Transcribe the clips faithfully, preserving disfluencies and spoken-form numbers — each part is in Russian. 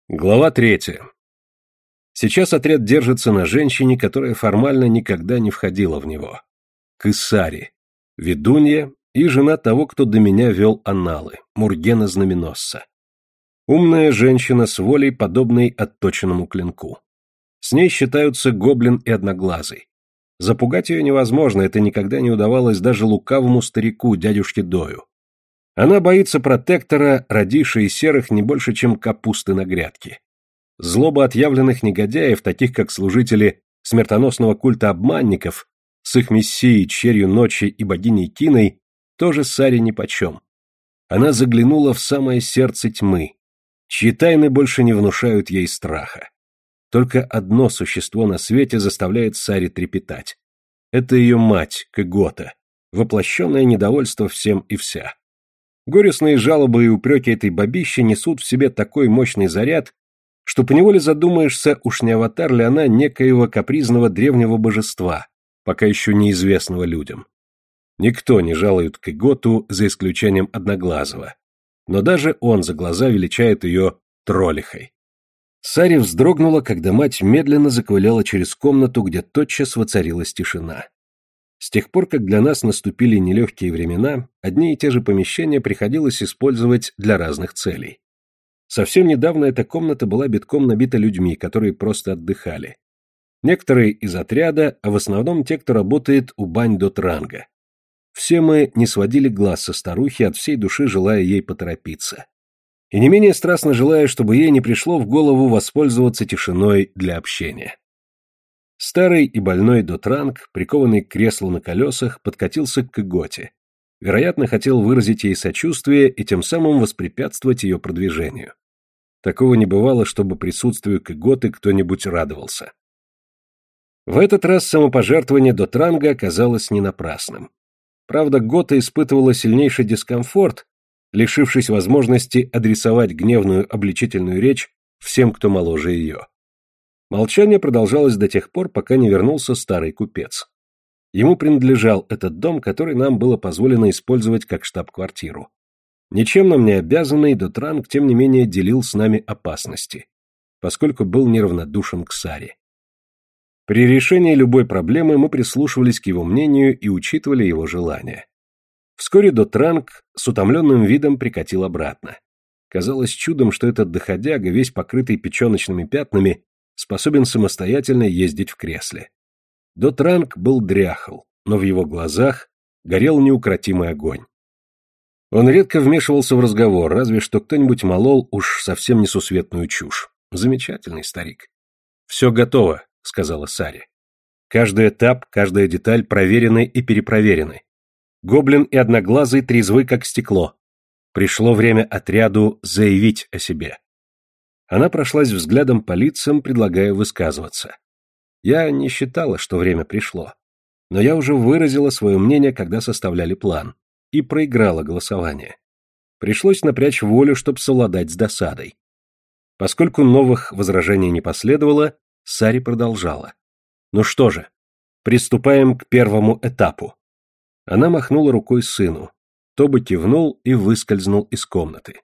Глава третья. Сейчас отряд держится на женщине, которая формально никогда не входила в него. Кысари, ведунья и жена того, кто до меня вел анналы, Мургена Знаменосца. Умная женщина с волей, подобной отточенному клинку. С ней считаются гоблин и одноглазый. Запугать ее невозможно, это никогда не удавалось даже лукавому старику, дядюшке Дою. Она боится протектора, Радиша и Серых не больше, чем капусты на грядке. Злоба отъявленных негодяев, таких как служители смертоносного культа обманников, с их мессией, черью ночи и богиней Киной, тоже Саре нипочем. Она заглянула в самое сердце тьмы, чьи тайны больше не внушают ей страха. Только одно существо на свете заставляет Саре трепетать. Это ее мать, Кыгота, воплощенное недовольство всем и вся. Горестные жалобы и упреки этой бабищи несут в себе такой мощный заряд, что поневоле задумаешься, уж не аватар ли она некоего капризного древнего божества, пока еще неизвестного людям. Никто не жалует Кыготу, за исключением Одноглазого, но даже он за глаза величает ее троллихой. Саре вздрогнула, когда мать медленно заковыляла через комнату, где тотчас воцарилась тишина. С тех пор, как для нас наступили нелегкие времена, одни и те же помещения приходилось использовать для разных целей. Совсем недавно эта комната была битком набита людьми, которые просто отдыхали. Некоторые из отряда, а в основном те, кто работает у Бань-Дотранга. Все мы не сводили глаз со старухи, от всей души желая ей поторопиться. И не менее страстно желая, чтобы ей не пришло в голову воспользоваться тишиной для общения. Старый и больной Дотранг, прикованный к креслу на колесах, подкатился к Кыготе. Вероятно, хотел выразить ей сочувствие и тем самым воспрепятствовать ее продвижению. Такого не бывало, чтобы присутствию Кыготы кто-нибудь радовался. В этот раз самопожертвование Дотранга оказалось не напрасным. Правда, Гота испытывала сильнейший дискомфорт, лишившись возможности адресовать гневную обличительную речь всем, кто моложе ее. Молчание продолжалось до тех пор, пока не вернулся старый купец. Ему принадлежал этот дом, который нам было позволено использовать как штаб-квартиру. Ничем нам не обязанный, Дотранг, тем не менее, делил с нами опасности, поскольку был неравнодушен к Саре. При решении любой проблемы мы прислушивались к его мнению и учитывали его желания. Вскоре Дотранг с утомленным видом прикатил обратно. Казалось чудом, что этот доходяга, весь покрытый печеночными пятнами, способен самостоятельно ездить в кресле. Дотранг был дряхл, но в его глазах горел неукротимый огонь. Он редко вмешивался в разговор, разве что кто-нибудь молол уж совсем несусветную чушь. Замечательный старик. «Все готово», — сказала Саре. «Каждый этап, каждая деталь проверены и перепроверены. Гоблин и Одноглазый трезвы, как стекло. Пришло время отряду заявить о себе». Она прошлась взглядом по лицам, предлагая высказываться. Я не считала, что время пришло. Но я уже выразила свое мнение, когда составляли план, и проиграла голосование. Пришлось напрячь волю, чтобы совладать с досадой. Поскольку новых возражений не последовало, Сари продолжала. «Ну что же, приступаем к первому этапу». Она махнула рукой сыну. Тоба кивнул и выскользнул из комнаты.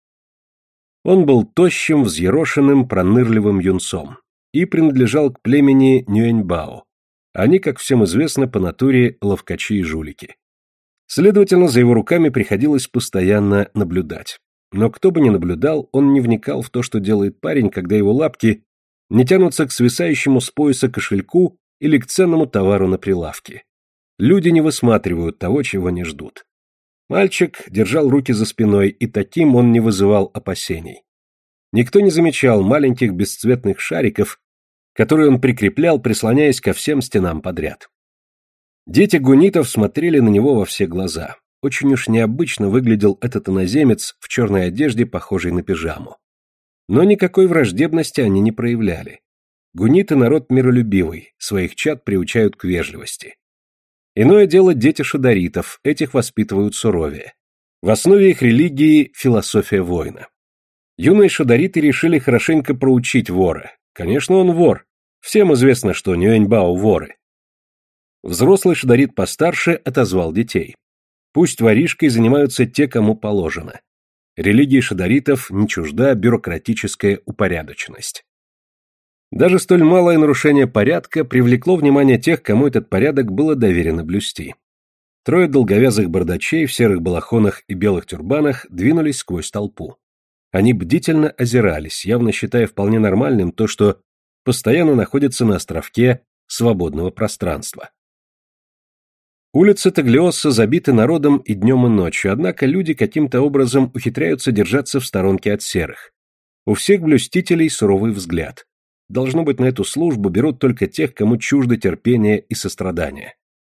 Он был тощим, взъерошенным, пронырливым юнцом и принадлежал к племени Нюэньбао. Они, как всем известно, по натуре ловкачи и жулики. Следовательно, за его руками приходилось постоянно наблюдать. Но кто бы ни наблюдал, он не вникал в то, что делает парень, когда его лапки не тянутся к свисающему с пояса кошельку или к ценному товару на прилавке. Люди не высматривают того, чего не ждут. Мальчик держал руки за спиной, и таким он не вызывал опасений. Никто не замечал маленьких бесцветных шариков, которые он прикреплял, прислоняясь ко всем стенам подряд. Дети гуннитов смотрели на него во все глаза. Очень уж необычно выглядел этот иноземец в черной одежде, похожей на пижаму. Но никакой враждебности они не проявляли. Гунниты — народ миролюбивый, своих чад приучают к вежливости. Иное дело дети шадаритов, этих воспитывают суровее. В основе их религии философия воина. Юные шадариты решили хорошенько проучить вора. Конечно, он вор. Всем известно, что Нюэньбао воры. Взрослый шадарит постарше отозвал детей. Пусть воришкой занимаются те, кому положено. Религии шадаритов не чужда бюрократическая упорядоченность. Даже столь малое нарушение порядка привлекло внимание тех, кому этот порядок было доверено блюсти. Трое долговязых бардачей в серых балахонах и белых тюрбанах двинулись сквозь толпу. Они бдительно озирались, явно считая вполне нормальным то, что постоянно находится на островке свободного пространства. Улицы Таглиосса забиты народом и днем, и ночью, однако люди каким-то образом ухитряются держаться в сторонке от серых. У всех блюстителей суровый взгляд. Должно быть, на эту службу берут только тех, кому чуждо терпение и сострадание.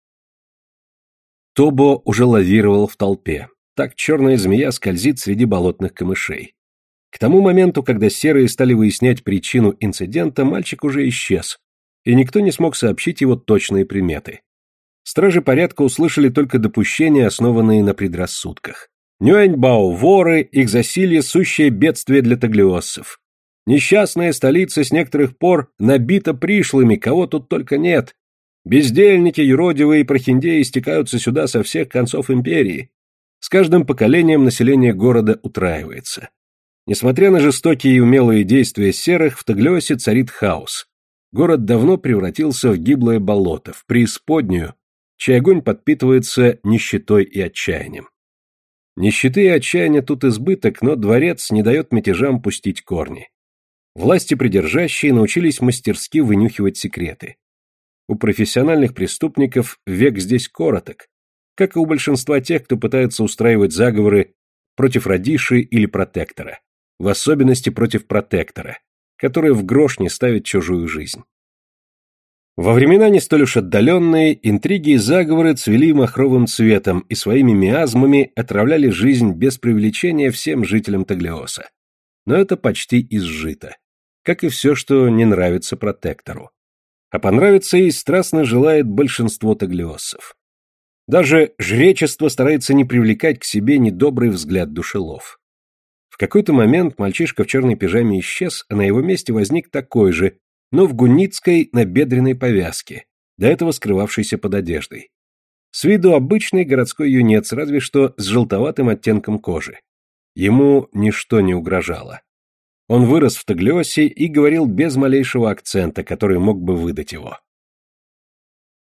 Тобо уже лавировал в толпе. Так черная змея скользит среди болотных камышей. К тому моменту, когда серые стали выяснять причину инцидента, мальчик уже исчез, и никто не смог сообщить его точные приметы. Стражи порядка услышали только допущения, основанные на предрассудках. Нюэньбао, воры, их засилье – сущее бедствие для таглиоссов. Несчастная столица с некоторых пор набита пришлыми, кого тут только нет. Бездельники, юродивые и прохиндеи стекаются сюда со всех концов империи. С каждым поколением население города утраивается. Несмотря на жестокие и умелые действия серых, в Таглиоссе царит хаос. Город давно превратился в гиблое болото, в преисподнюю, чей огонь подпитывается нищетой и отчаянием. Нищеты и отчаяния тут избыток, но дворец не дает мятежам пустить корни. Власти придержащие научились мастерски вынюхивать секреты. У профессиональных преступников век здесь короток, как и у большинства тех, кто пытается устраивать заговоры против Радиши или протектора, в особенности против протектора, который в грош не ставит чужую жизнь. Во времена не столь уж отдаленные интриги и заговоры цвели махровым цветом и своими миазмами отравляли жизнь без привлечения всем жителям Таглиосса. Но это почти изжито, как и все, что не нравится протектору. А понравится ей страстно желает большинство таглиоссов. Даже жречество старается не привлекать к себе недобрый взгляд душелов. В какой-то момент мальчишка в черной пижаме исчез, а на его месте возник такой же, но в гунницкой набедренной повязке, до этого скрывавшейся под одеждой. С виду обычный городской юнец, разве что с желтоватым оттенком кожи. Ему ничто не угрожало. Он вырос в Таглиоссе и говорил без малейшего акцента, который мог бы выдать его.